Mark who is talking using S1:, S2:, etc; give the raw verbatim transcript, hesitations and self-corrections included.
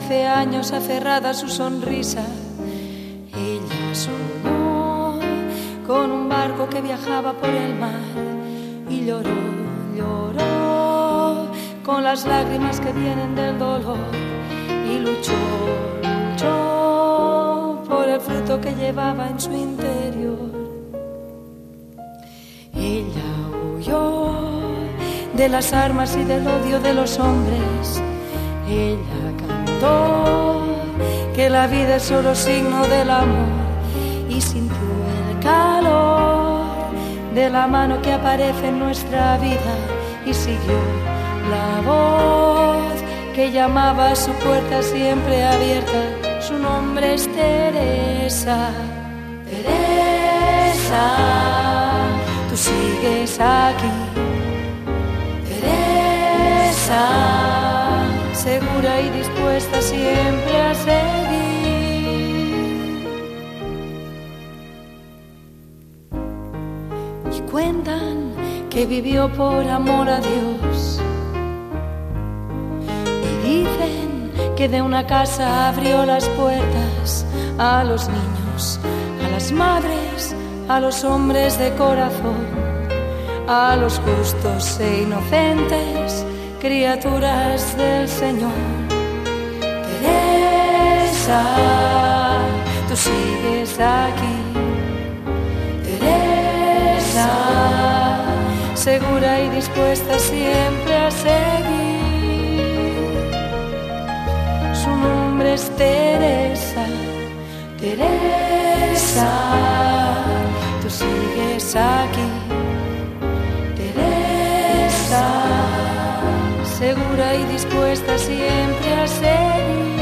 S1: trece años aferrada a su sonrisa. Ella soñó con un barco que viajaba por el mar y lloró, lloró con las lágrimas que vienen del dolor y luchó, luchó por el fruto que llevaba en su interior. Ella huyó de las armas y del odio de los hombres. Ella cantó que la vida es solo signo del amor y sintió el calor de la mano que aparece en nuestra vida y siguió la voz que llamaba a su puerta siempre abierta. Su nombre es Teresa. Teresa, tú sigues aquí. Teresa, segura y dispuesta siempre a seguir. Y cuentan que vivió por amor a Dios. Y dicen que de una casa abrió las puertas a los niños, a las madres, a los hombres de corazón, a los justos e inocentes, criaturas del Señor. Teresa, tú sigues aquí. Teresa, segura y dispuesta siempre a seguir. Su nombre es Teresa. Teresa, tú sigues aquí. Teresa, segura y dispuesta siempre a seguir.